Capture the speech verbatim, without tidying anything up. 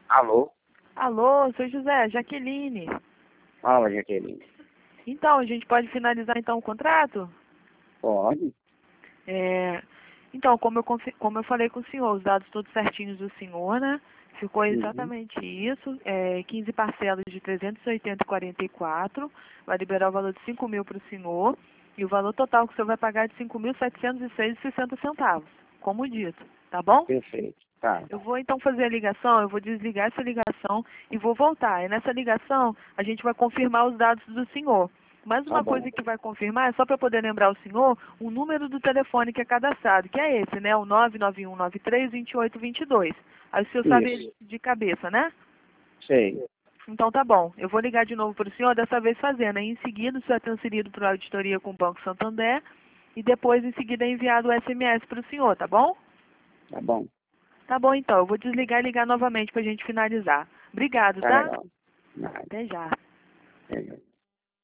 Alô? Alô, sou José, Jaqueline. Fala, Jaqueline. Então, a gente pode finalizar então o contrato? Pode? É, então, como eu, confi- como eu falei com o senhor, os dados todos certinhos do senhor, né? Ficou Uhum. exatamente isso, é, quinze parcelas de trezentos e oitenta e quarenta e quatro, vai liberar o valor de cinco mil para o senhor, e o valor total que o senhor vai pagar é de cinco mil setecentos e seis e sessenta centavos, como dito, tá bom? Perfeito. Tá. Eu vou então fazer a ligação, eu vou desligar essa ligação e vou voltar. E nessa ligação a gente vai confirmar os dados do senhor. Mais Tá uma bom. coisa que vai confirmar, é só para poder lembrar o senhor, o número do telefone que é cadastrado, que é esse, né? O nove nove um nove três, dois oito dois dois. Aí o senhor sabe Isso. ele de cabeça, né? Sei. Então tá bom. Eu vou ligar de novo para o senhor, dessa vez fazendo. Aí em seguida o senhor é transferido para a auditoria com o Banco Santander e depois em seguida é enviado o S M S para o senhor, tá bom? Tá bom. Tá bom, então. Eu vou desligar e ligar novamente para a gente finalizar. Obrigado, Tá tá? legal. Nada. Até já. É.